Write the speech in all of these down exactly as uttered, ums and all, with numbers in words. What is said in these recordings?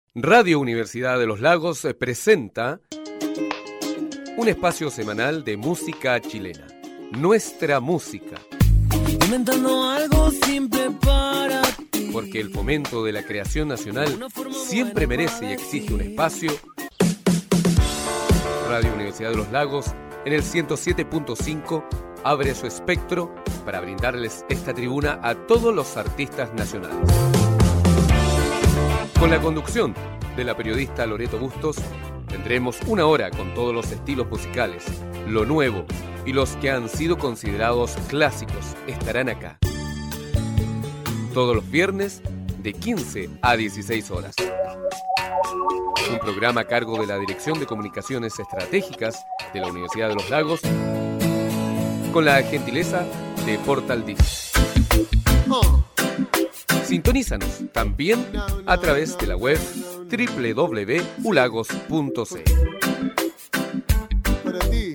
Radio Universidad de los Lagos presenta un espacio semanal de música chilena. Nuestra música. Inventando algo simple para ti. Porque el fomento de la creación nacional siempre merece y exige un espacio. Radio Universidad de los Lagos, en el ciento siete punto cinco, abre su espectro para brindarles esta tribuna a todos los artistas nacionales. Con la conducción de la periodista Loreto Bustos, tendremos una hora con todos los estilos musicales, lo nuevo y los que han sido considerados clásicos estarán acá. Todos los viernes de quince a dieciséis horas. Un programa a cargo de la Dirección de Comunicaciones Estratégicas de la Universidad de los Lagos, con la gentileza de Portal Disc. Sintonízanos también a través de la web doble u doble u doble u punto ulagos punto c l. Para ti.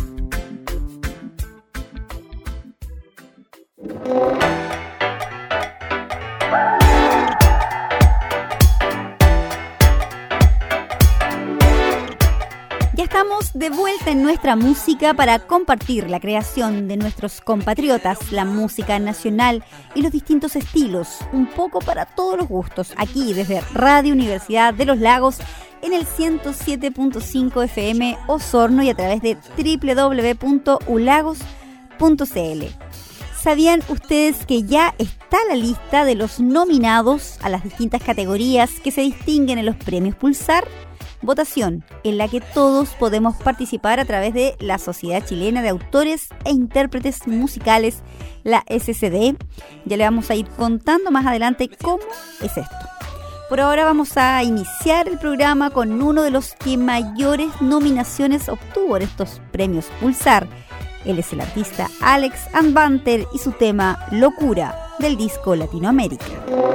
Ya estamos de vuelta en nuestra música para compartir la creación de nuestros compatriotas, la música nacional y los distintos estilos, un poco para todos los gustos, aquí desde Radio Universidad de los Lagos en el ciento siete punto cinco F M Osorno y a través de doble u doble u doble u punto ulagos punto c l. ¿Sabían ustedes que ya está la lista de los nominados a las distintas categorías que se distinguen en los premios Pulsar? Votación en la que todos podemos participar a través de la Sociedad Chilena de Autores e Intérpretes Musicales, la S C D. Ya le vamos a ir contando más adelante cómo es esto. Por ahora vamos a iniciar el programa con uno de los que mayores nominaciones obtuvo en estos premios Pulsar. Él es el artista Alex Anbanter y su tema Locura del disco Latinoamérica.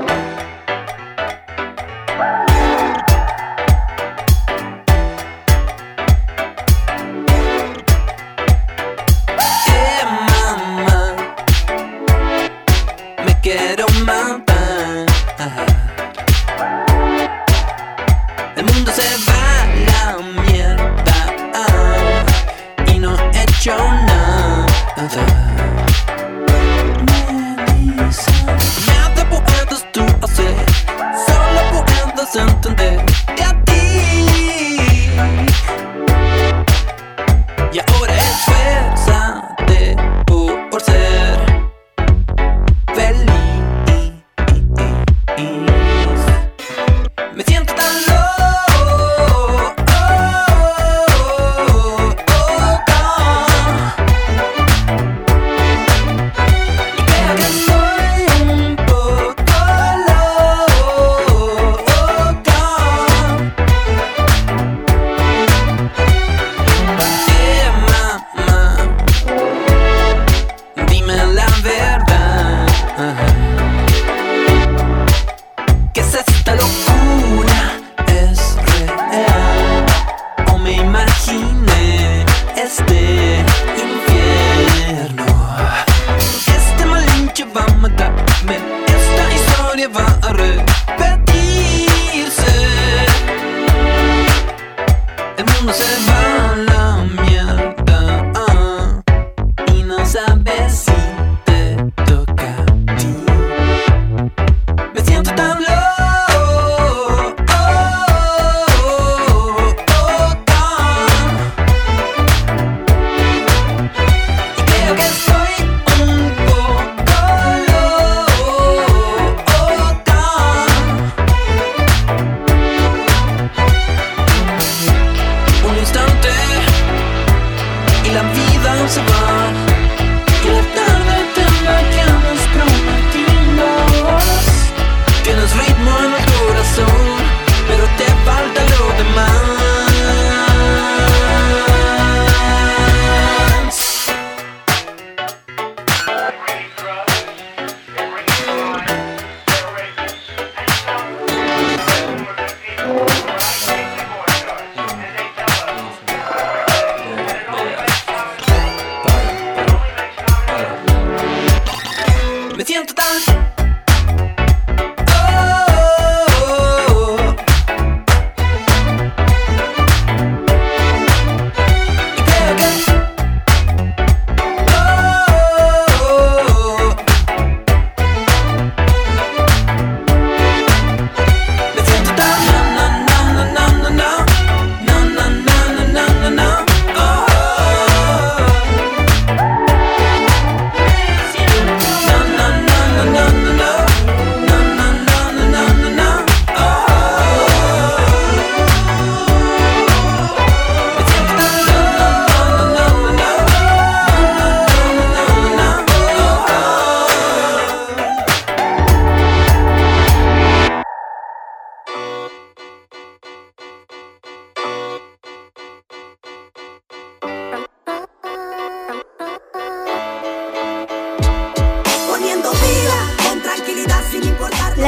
Quiero matar. El mundo se va a la mierda y no he hecho nada. Me dicen, nada puedes tú hacer, solo puedes entender de a ti. Y ahora esfuérzate por ser feliz. Me siento tan loco, y creo que soy un poco loco.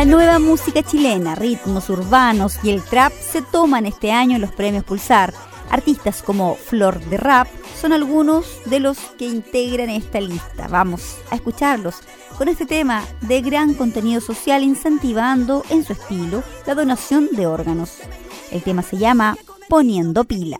La nueva música chilena, ritmos urbanos y el trap se toman este año en los premios Pulsar. Artistas como Flor de Rap son algunos de los que integran esta lista. Vamos a escucharlos con este tema de gran contenido social, incentivando en su estilo la donación de órganos. El tema se llama Poniendo Pila.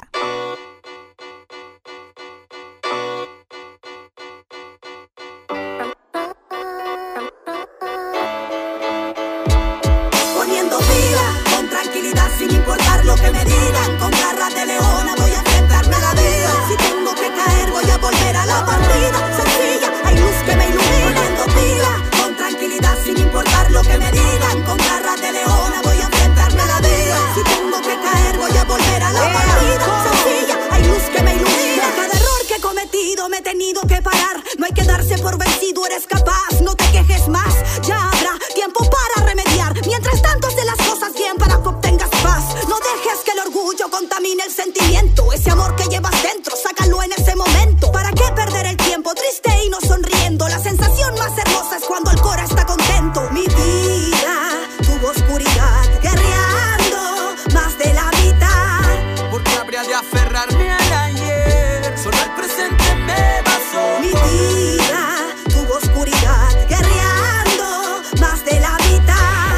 Poniendo pila, con tranquilidad sin importar lo que me digan, con garras de leona voy a enfrentarme a la vida. Si tengo que caer voy a volver a la partida. Sencilla, hay luz que me ilumina. Poniendo pila, con tranquilidad sin importar lo que me digan, con garras de leona voy a enfrentarme a la vida. Si tengo que caer voy a volver a la partida. Sencilla, hay luz que me ilumina. Cada error que he cometido me he tenido que parar. No hay que darse por vencido, eres capaz, no te quejes más. Ya habrá tiempo para remediar. Mientras tanto haz de las cosas bien para que obtengas paz. No dejes que el orgullo contamine el sentimiento. Ese amor que llevas dentro, sácalo en ese momento. ¿Para qué perder el tiempo triste y no sonriendo? La sensación más hermosa es cuando el cora está contento. Mi vida tuvo oscuridad, guerreando más de la mitad. Porque habría de aferrarme al ayer, solo el presente me basó. Mi vida tuvo oscuridad, guerreando más de la mitad.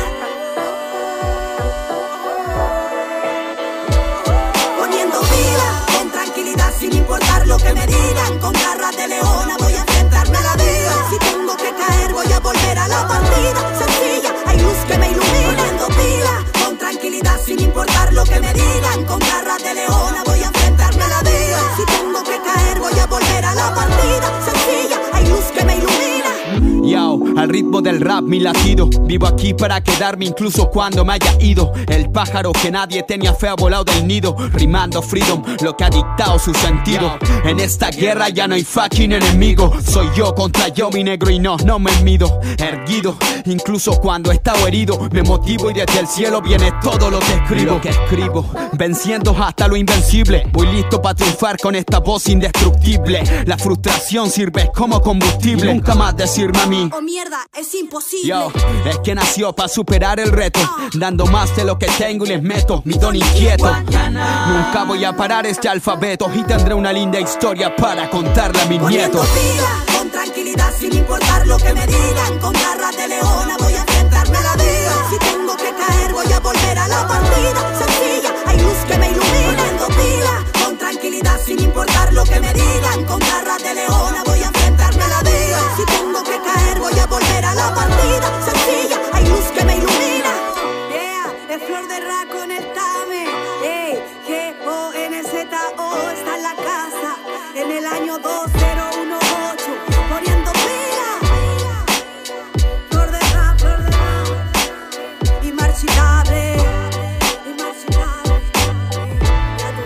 Poniendo pila, con tranquilidad sin importar lo que me digan, con garras de leona voy a enfrentarme a la vida. Si tengo que caer voy a volver a la partida. Sencilla, hay luz que me ilumina. Poniendo pila, con tranquilidad sin importar lo que me digan, con garras de leona voy a enfrentarme a la vida. Si tengo que caer voy a volver a la partida. Sencilla, hay luz que me ilumina. Yo, al ritmo del rap mi latido, vivo aquí para quedarme incluso cuando me haya ido. El pájaro que nadie tenía fe ha volado del nido, rimando freedom, lo que ha dictado su sentido. En esta guerra ya no hay fucking enemigo, soy yo contra yo, mi negro, y no, no me mido. Erguido, incluso cuando he estado herido, me motivo y desde el cielo viene todo lo que escribo. Lo que escribo, venciendo hasta lo invencible, voy listo para triunfar con esta voz indestructible. La frustración sirve como combustible, y nunca más decirme a mí oh mierda, es imposible. Yo, es que nació para superar el reto, dando más de lo que tengo y les meto mi don inquieto. Nunca voy a parar este alfabeto y tendré una linda historia para contarle a mis Poniendo nietos. pila, con tranquilidad sin importar lo que me digan, con garras de leona voy a enfrentarme a la vida. Si tengo que caer voy a volver a la partida. Sencilla, hay luz que me ilumina. Poniendo pila, con tranquilidad sin importar lo que me digan, con garras de leona voy a enfrentarme a la vida. Si tengo que caer voy a volver a la partida. Sencilla, hay luz que me ilumina. Yeah, es Flor de Rap con el Tame. Ey, G O N Z O está en la casa en el año dos mil dieciocho. Poniendo pila. Flor de Rap, Flor de Rap. Inmarchitable. Inmarchitable. Ya tú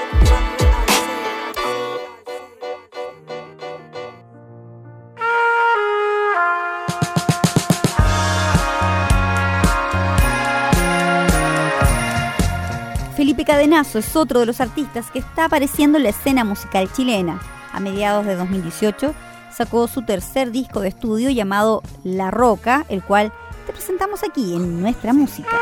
Felipe Cadenazo es otro de los artistas que está apareciendo en la escena musical chilena. A mediados de dos mil dieciocho sacó su tercer disco de estudio llamado La Roca, el cual te presentamos aquí en Nuestra Música.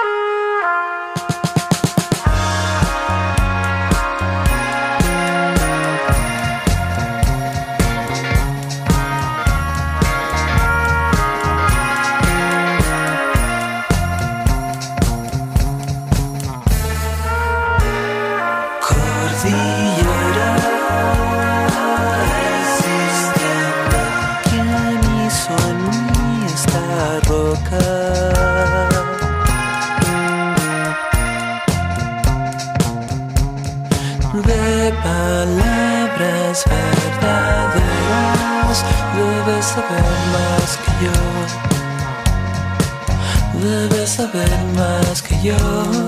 De palabras verdaderas debes saber más que yo, debes saber más que yo.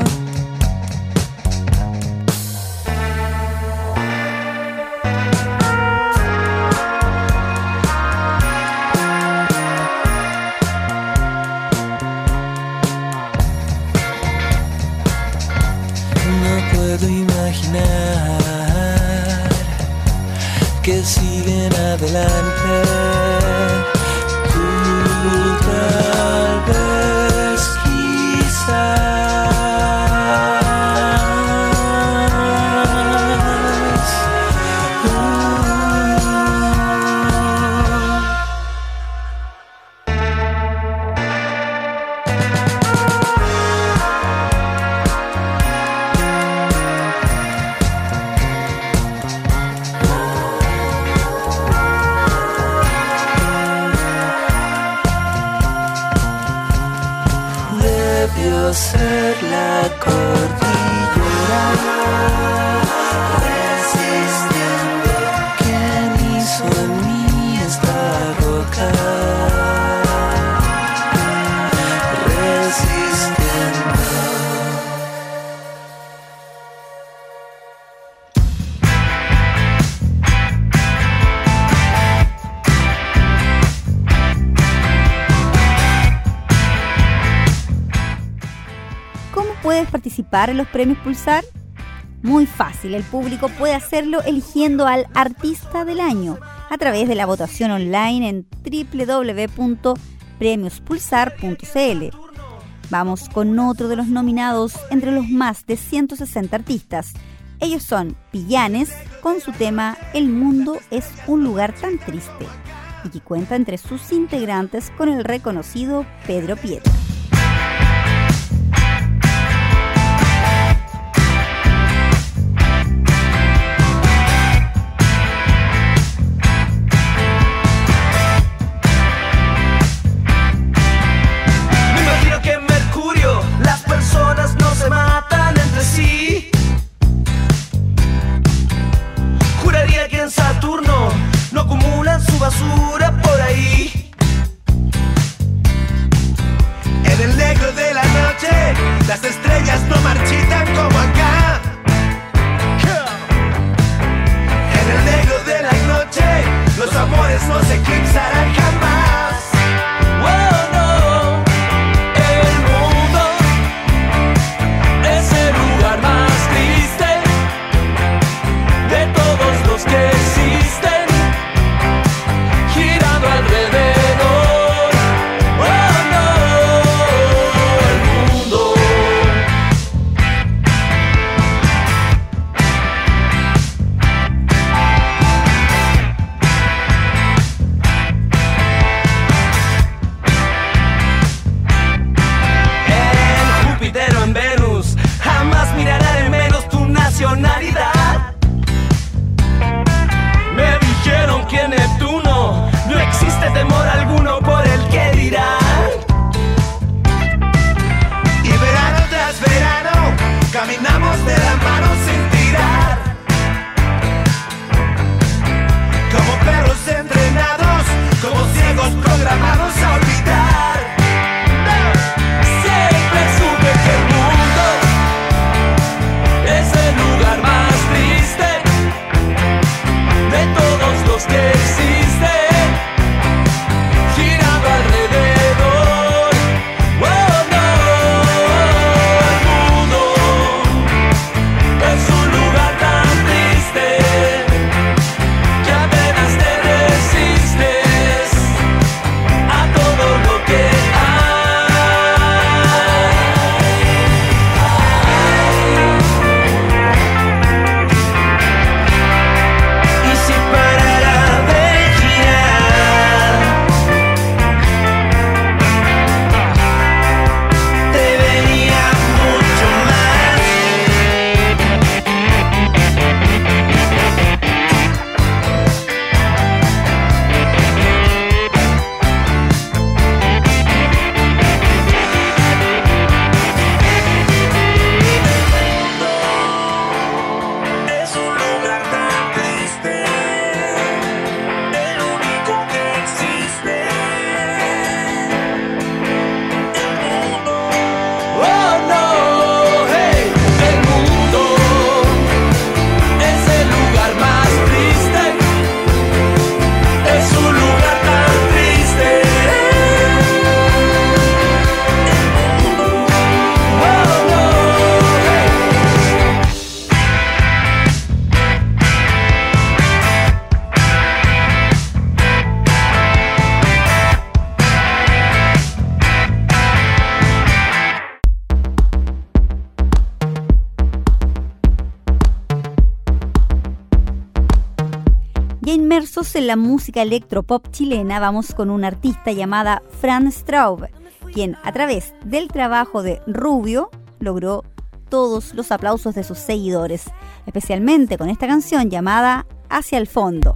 Que siguen adelante, tú tal vez cordillera, resistiendo. ¿Quién hizo en mí esta roca? Resistiendo. ¿Puedes participar en los premios Pulsar? Muy fácil, el público puede hacerlo eligiendo al Artista del Año a través de la votación online en doble u doble u doble u punto premios pulsar punto c l. Vamos con otro de los nominados entre los más de ciento sesenta artistas. Ellos son Pillanes, con su tema El mundo es un lugar tan triste, y que cuenta entre sus integrantes con el reconocido Pedro Piedra. Basura por ahí. En el negro de la noche, las estrellas no marchitan como acá. En el negro de la noche, los amores no se eclipsarán jamás. Oh, no. El mundo es el lugar más triste de todos los que existen. Alrededor, oh no, el mundo en Júpiter o en Venus, jamás mirarán en menos tu nacionalidad. Me dijeron que en Neptuno no existe temor alguno por el que dirán. Y verano tras verano caminamos de la mano sin tirar, como perros entrenados, como ciegos programados a olvidar. Siempre supe que el mundo es el lugar más triste de todos los que existen. Alrededor, oh no, el mundo es un lugar tan triste que apenas te resistes a todo lo que hay. Y si parara de girar, te vería mucho más. Es un lugar tan triste, el único que existe. Oh no, hey, el mundo es el lugar más triste, es un lugar tan triste. Oh no, hey. Ya inmersos en la música electropop chilena, vamos con una artista llamada Fran Straub, quien a través del trabajo de Rubio logró todos los aplausos de sus seguidores, especialmente con esta canción llamada Hacia el Fondo.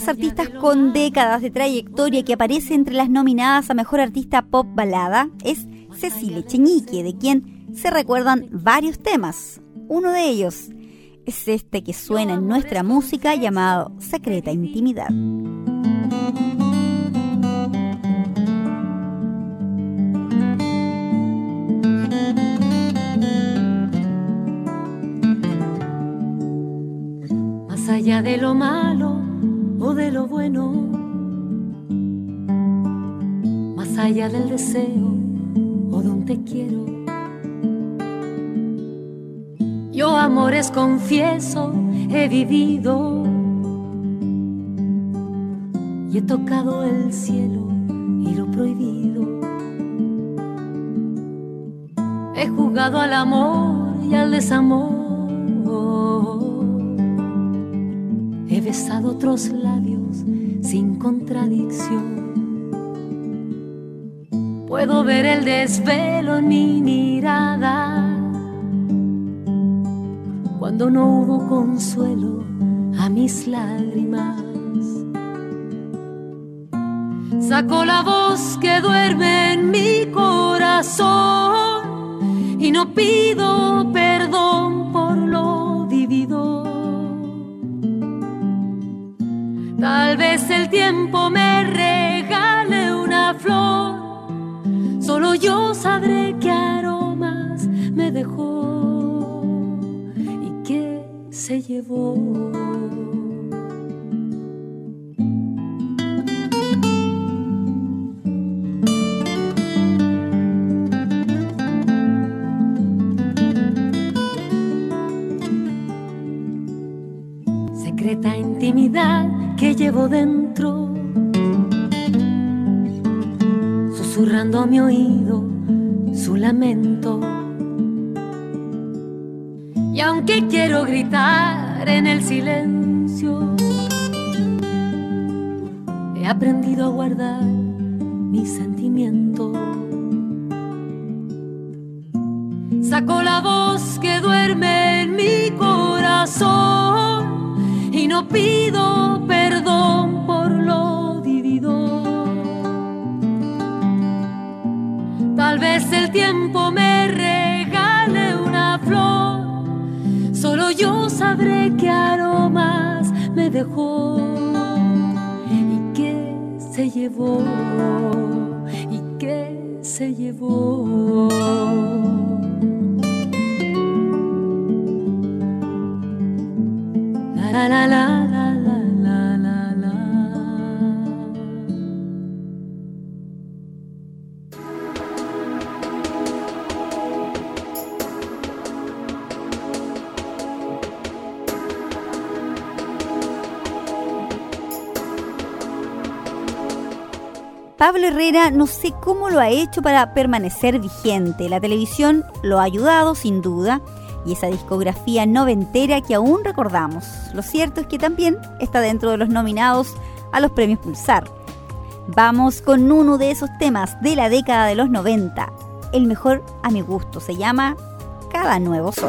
las artistas con décadas de trayectoria que aparece entre las nominadas a Mejor Artista Pop Balada es Cecilia Echeñique, de quien se recuerdan varios temas. Uno de ellos es este que suena en nuestra música llamado Secreta Intimidad. Más allá de lo malo o de lo bueno, más allá del deseo o de un te quiero, yo amores confieso he vivido y he tocado el cielo y lo prohibido. He jugado al amor y al desamor, he besado otros labios sin contradicción. Puedo ver el desvelo en mi mirada cuando no hubo consuelo a mis lágrimas. Saco la voz que duerme en mi corazón y no pido perdón por lo vivido. Tal vez el tiempo me regale una flor, solo yo sabré qué aromas me dejó y qué se llevó. Secreta intimidad que llevo dentro, susurrando a mi oído su lamento. Y aunque quiero gritar en el silencio, he aprendido a guardar mi sentimiento. Saco la voz que duerme en mi corazón y no pido perdón por lo vivido. Tal vez el tiempo me regale una flor, solo yo sabré qué aromas me dejó y qué se llevó, y qué se llevó. La la la la la la la la. Pablo Herrera no sé cómo lo ha hecho para permanecer vigente. La televisión lo ha ayudado sin duda, y esa discografía noventera que aún recordamos. Lo cierto es que también está dentro de los nominados a los premios Pulsar. Vamos con uno de esos temas de la década de los noventa, el mejor a mi gusto, se llama Cada Nuevo Sol.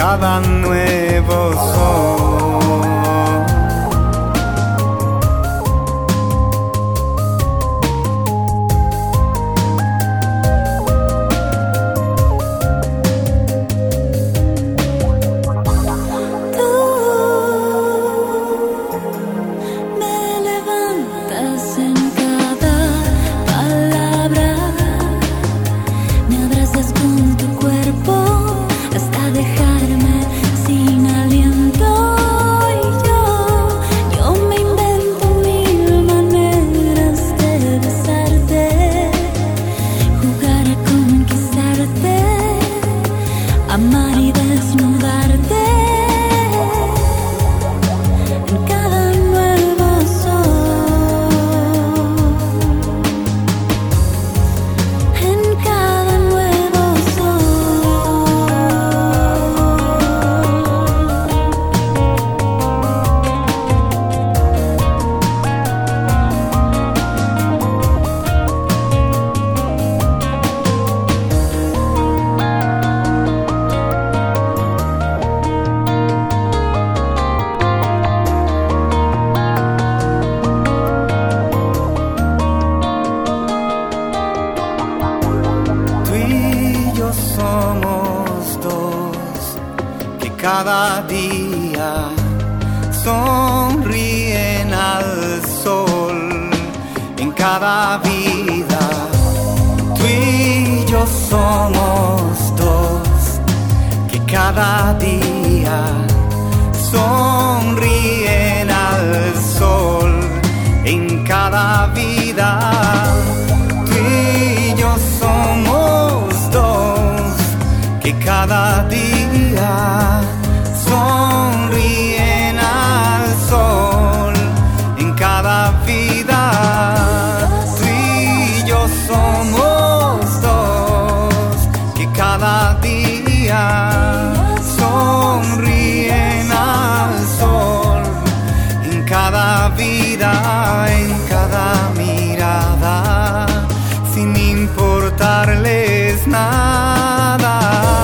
cada nuevo sol. Cada día sonríen al sol. En cada vida tú y yo somos dos que cada día sonríen al sol. En cada vida tú y yo somos dos que cada día sonríen al sol. En cada vida tú y yo somos dos que cada día sonríen al sol. En cada vida, en cada mirada, sin importarles nada.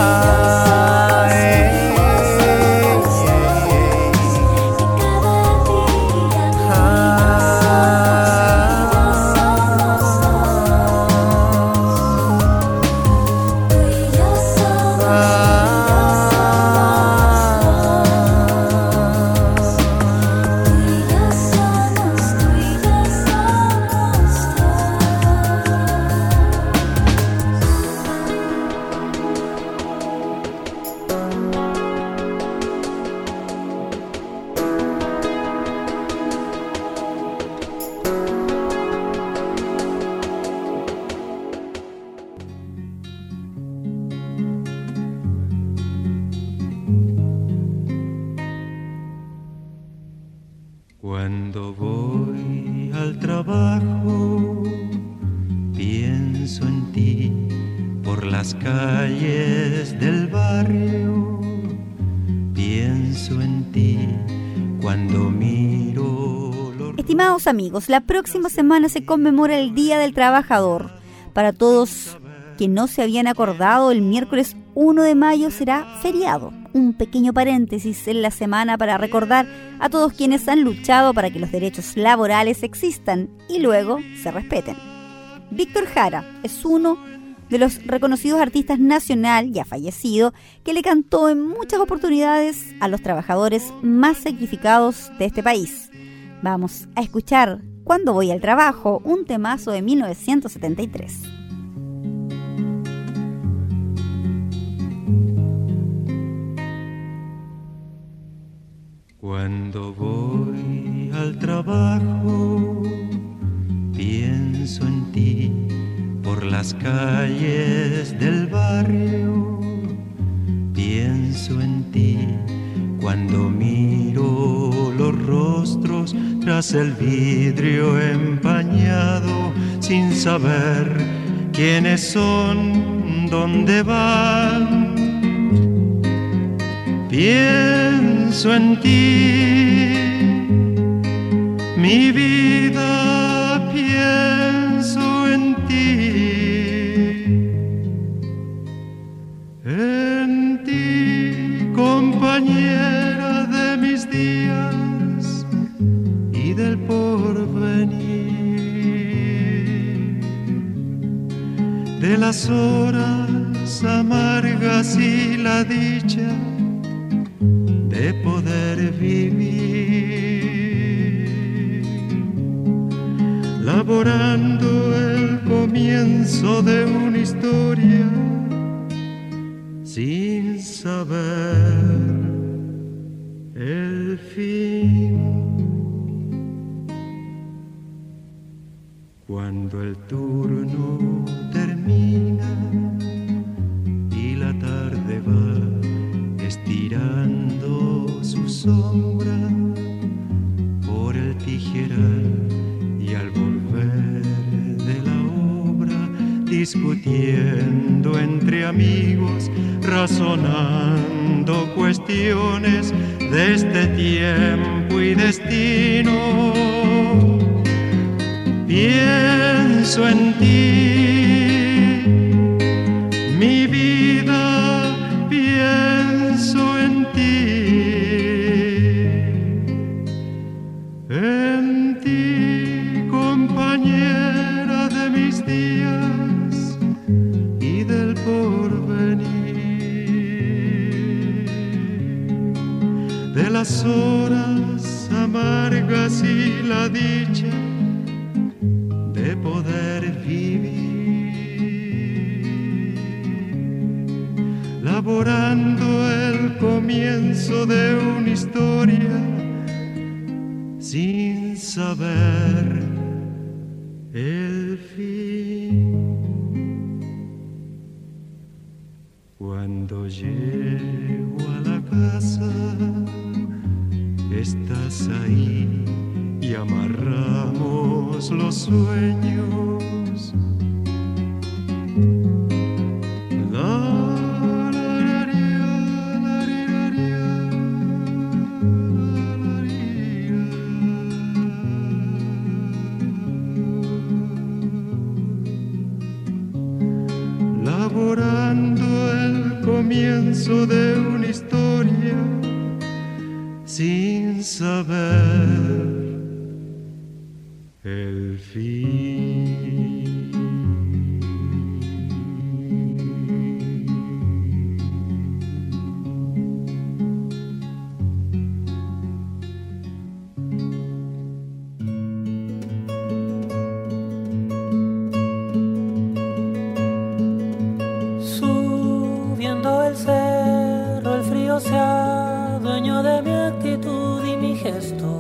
Cuando voy al trabajo, pienso en ti por las calles del barrio. Pienso en ti cuando miro los... Estimados amigos, la próxima semana se conmemora el Día del Trabajador. Para todos que no se habían acordado, el miércoles uno de mayo será feriado. Un pequeño paréntesis en la semana para recordar a todos quienes han luchado para que los derechos laborales existan y luego se respeten. Víctor Jara es uno de los reconocidos artistas nacional, ya fallecido, que le cantó en muchas oportunidades a los trabajadores más sacrificados de este país. Vamos a escuchar Cuando voy al trabajo, un temazo de mil novecientos setenta y tres. Cuando voy al trabajo, pienso en ti por las calles del barrio. Pienso en ti cuando miro los rostros tras el vidrio empañado, sin saber quiénes son, dónde van. Pienso en ti, mi vida, pienso en ti, en ti con de las horas amargas y la dicha de poder vivir, laborando el comienzo de una historia sin saber el fin. Cuando el turno termina y la tarde va estirando su sombra por el tijeral, y al volver de la obra, discutiendo entre amigos, razonando cuestiones de este tiempo y destino, pienso en ti, mi vida, pienso en ti, en ti, compañera de mis días y del porvenir, de las horas amargas y la dicha de poder vivir, laborando el comienzo de una historia sin saber el fin. Cuando llego a la casa, estás ahí y amarramos los sueños. La, la, la, la, laborando el comienzo de una historia sin saber el fin. Subiendo el cerro, el frío se adueñó de mi actitud y mi gesto.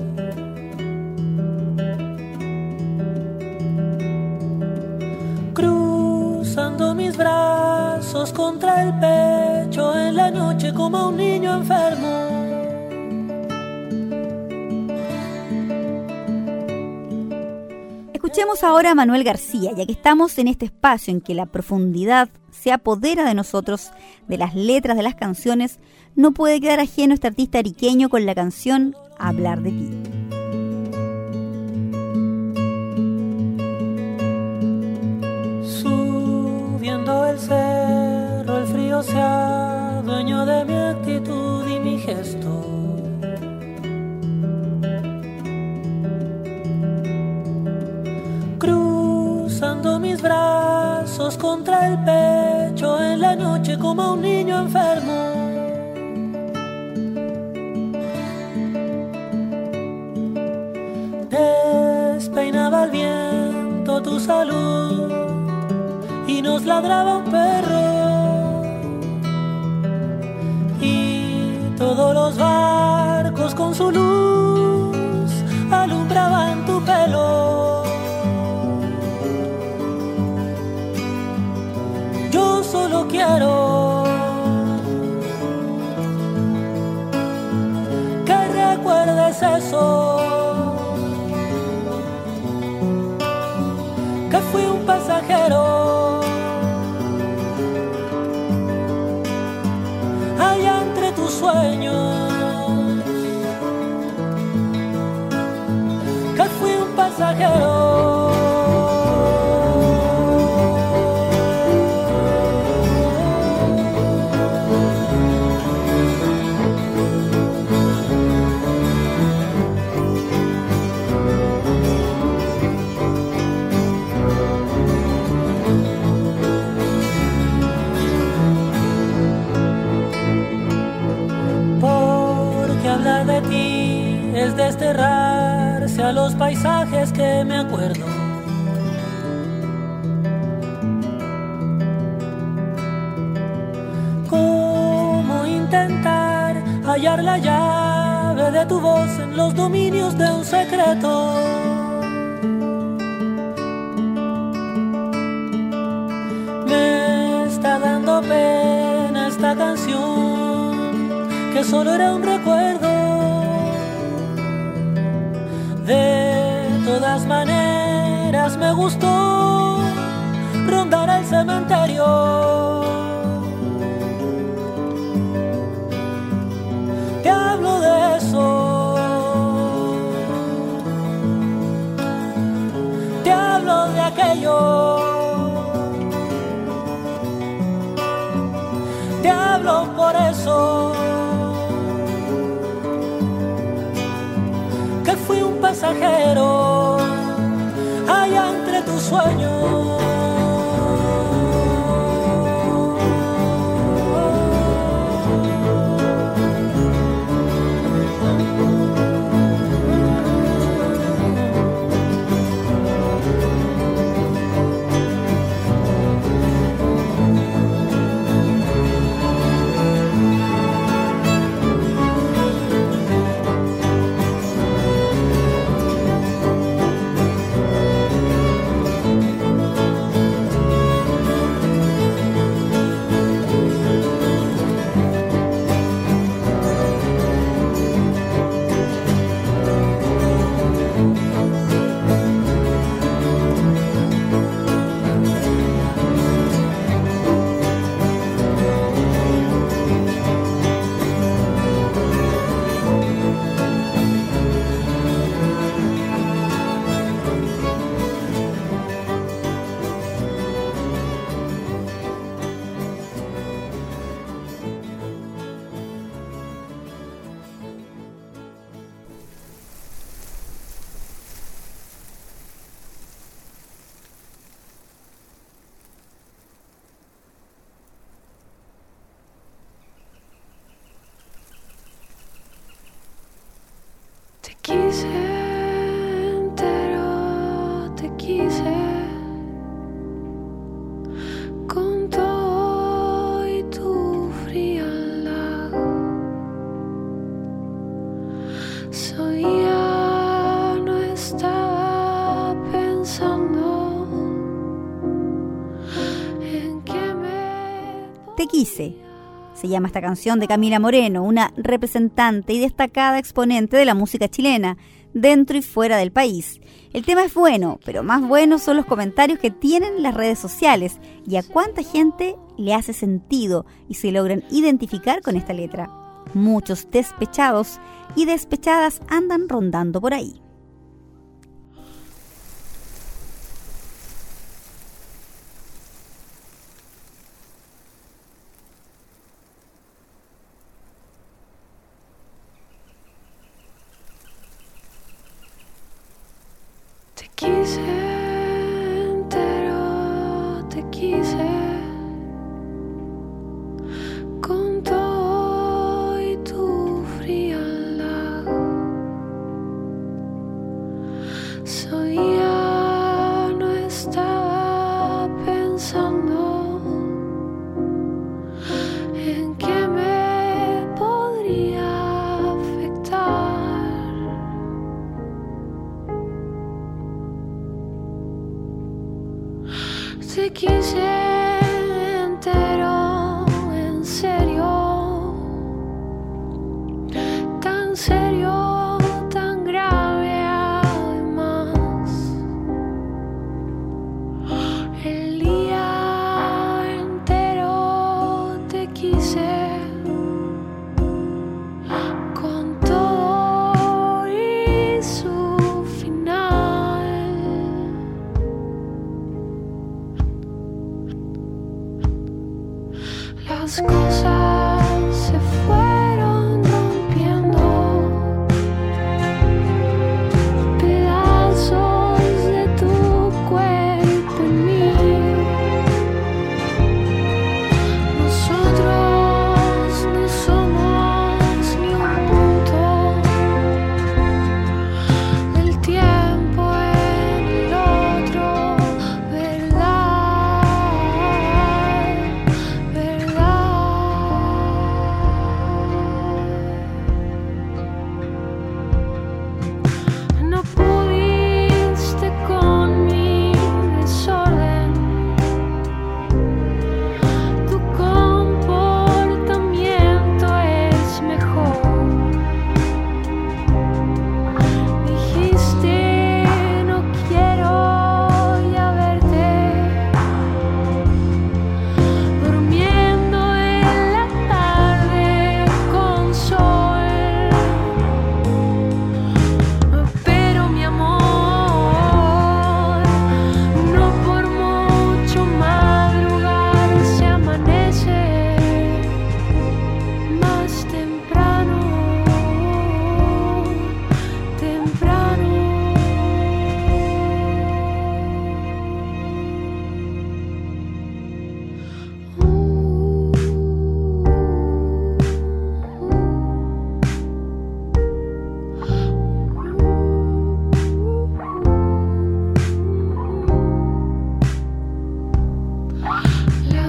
Cruzando mis brazos contra el pecho en la noche como un niño enfermo. Escuchemos ahora a Manuel García, ya que estamos en este espacio en que la profundidad se apodera de nosotros, de las letras de las canciones. No puede quedar ajeno este artista ariqueño con la canción Hablar de ti. Subiendo el cerro, el frío se adueñó de mi actitud y mi gesto. Cruzando mis brazos contra el pecho en la noche como un niño enfermo. Despeinaba el viento tu salud y nos ladraba un perro, y todos los barcos con su luz alumbraban tu pelo. Yo solo quiero que recuerdes eso, que fui un pasajero allá entre tus sueños, que fui un pasajero. paisajes que me acuerdo. ¿Cómo intentar hallar la llave de tu voz en los dominios de un secreto? Me está dando pena esta canción, que solo era un recuerdo. De todas maneras me gustó rondar el cementerio. Te hablo de eso, te hablo de aquello, te hablo por eso, que fui un pasajero allá entre tus sueños. Te quise entero, te quise con todo y tu frialdad. Soy ya no estaba pensando en que me... Te quise. Se llama esta canción de Camila Moreno, una representante y destacada exponente de la música chilena, dentro y fuera del país. El tema es bueno, pero más buenos son los comentarios que tienen las redes sociales y a cuánta gente le hace sentido y se logran identificar con esta letra. Muchos despechados y despechadas andan rondando por ahí. Te quise entero, te quise con todo y tu frialdad. Soy ya no estaba pensando en que me podría afectar. Te quise entero, en serio, tan serio, tan grave además. El día entero te quise con todo y su final. Las cosas se fueron rompiendo, pedazos de tu cuerpo en mí. Nosotros no somos ni un punto del tiempo.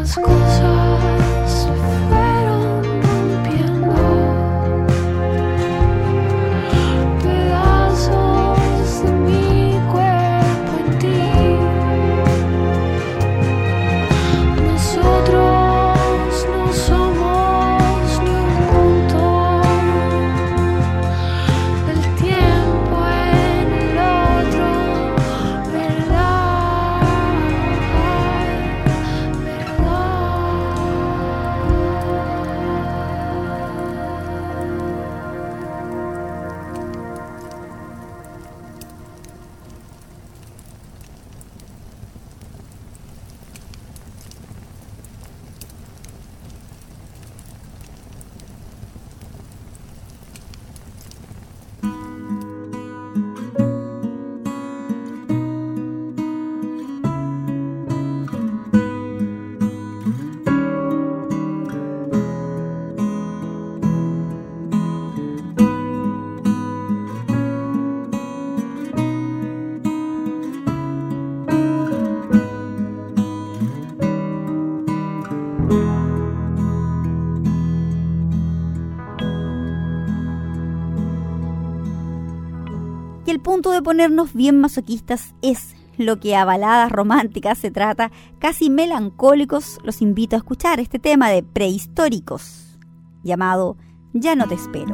Y el punto de ponernos bien masoquistas es lo que a baladas románticas se trata, casi melancólicos. Los invito a escuchar este tema de Prehistóricos, llamado Ya no te espero.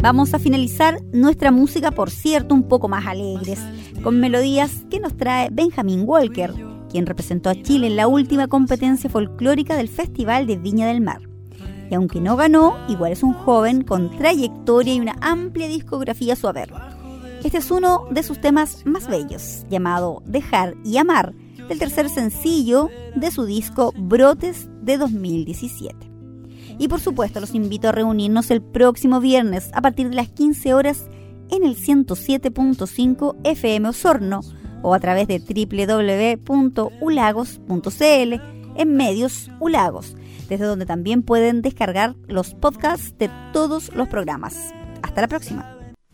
Vamos a finalizar nuestra música, por cierto, un poco más alegres, con melodías que nos trae Benjamin Walker, quien representó a Chile en la última competencia folclórica del Festival de Viña del Mar. Y aunque no ganó, igual es un joven con trayectoria y una amplia discografía a su haber. Este es uno de sus temas más bellos, llamado Dejar y Amar, del tercer sencillo de su disco Brotes de dos mil diecisiete. Y por supuesto los invito a reunirnos el próximo viernes a partir de las quince horas en el ciento siete punto cinco F M Osorno o a través de doble u doble u doble u punto ulagos punto c l en Medios Ulagos, desde donde también pueden descargar los podcasts de todos los programas. Hasta la próxima.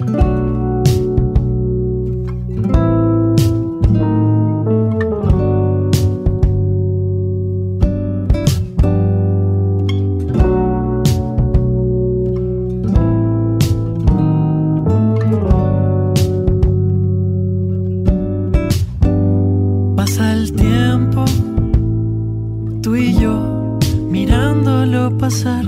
Pasa el tiempo, tú y yo mirándolo pasar,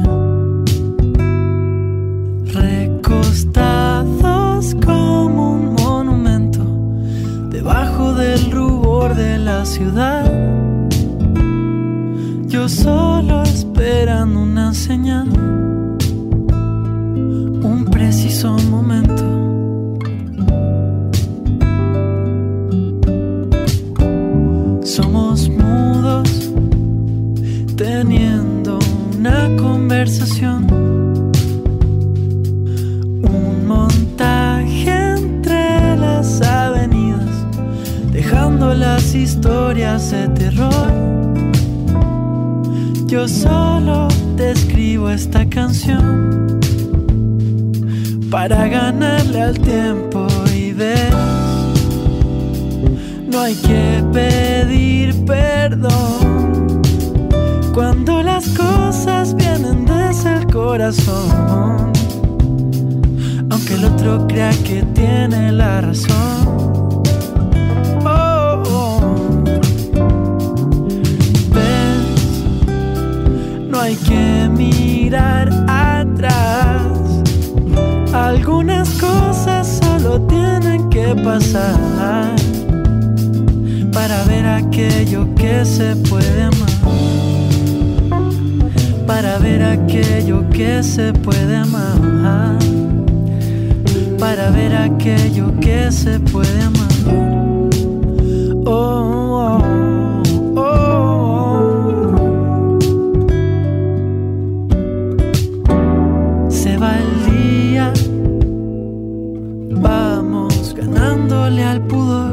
recostados como un monumento debajo del rubor de la ciudad. Yo solo esperando una señal, un preciso momento. Somos mudos, teniendo una conversación, un montaje entre las avenidas, dejando las historias de terror. Yo solo te escribo esta canción para ganarle al tiempo y ver. No hay que pedir perdón cuando las cosas vienen desde el corazón, aunque el otro crea que tiene la razón. Oh, oh. ¿Ves? No hay que mirar atrás. Algunas cosas solo tienen que pasar para ver aquello que se puede amar, para ver aquello que se puede amar, para ver aquello que se puede amar. Oh, oh, oh, oh. Se va el día, vamos ganándole al pudor.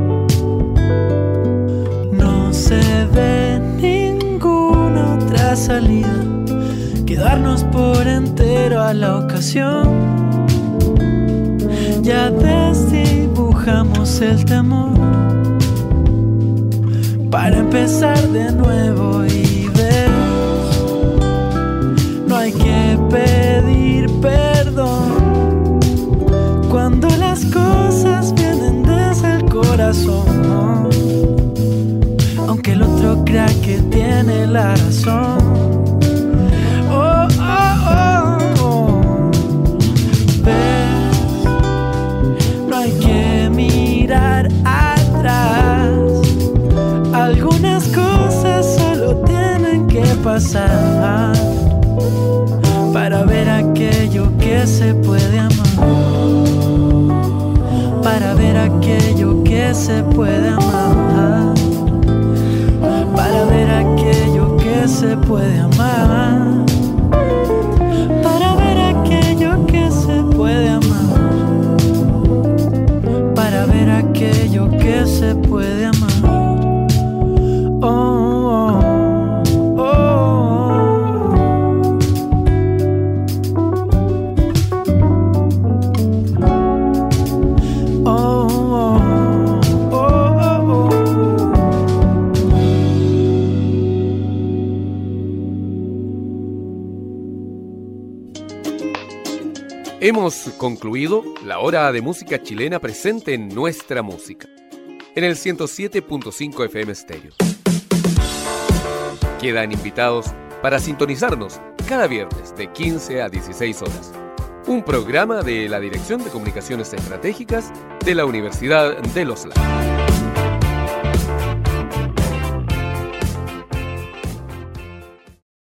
Se ve ninguna otra salida, quedarnos por entero a la ocasión. Ya desdibujamos el temor para empezar de nuevo y ver. No hay que pedir perdón cuando las cosas vienen desde el corazón, aunque el otro crea que tiene la razón. Oh, oh, oh, oh. ¿Ves? No hay que mirar atrás. Algunas cosas solo tienen que pasar para ver aquello que se puede amar, para ver aquello que se puede amar, para ver aquello que se puede amar, para ver aquello que se puede amar, para ver aquello que se puede amar. Oh, oh, oh, oh, oh, oh, oh. Hemos concluido la hora de música chilena presente en Nuestra Música, en el ciento siete punto cinco F M Stereo. Quedan invitados para sintonizarnos cada viernes de quince a dieciséis horas. un programa de la Dirección de Comunicaciones Estratégicas de la Universidad de Los Lagos.